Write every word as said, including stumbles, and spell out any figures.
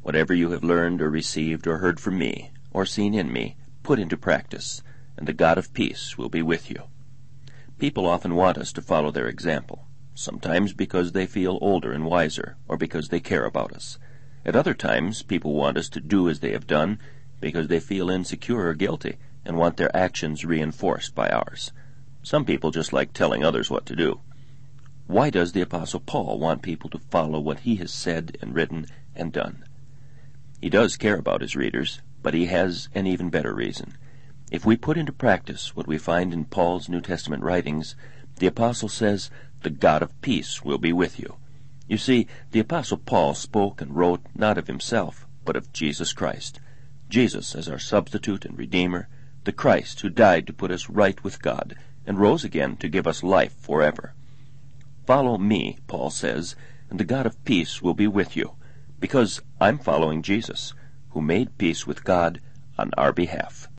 Whatever you have learned or received or heard from me, or seen in me, put into practice, and the God of peace will be with you. People often want us to follow their example, sometimes because they feel older and wiser, or because they care about us. At other times, people want us to do as they have done because they feel insecure or guilty and want their actions reinforced by ours. Some people just like telling others what to do. Why does the Apostle Paul want people to follow what he has said and written and done? He does care about his readers, but he has an even better reason. If we put into practice what we find in Paul's New Testament writings, the Apostle says, "The God of peace will be with you." You see, the Apostle Paul spoke and wrote not of himself, but of Jesus Christ. Jesus as our substitute and Redeemer, the Christ who died to put us right with God, and rose again to give us life forever. Follow me, Paul says, and the God of peace will be with you, because I'm following Jesus, who made peace with God on our behalf.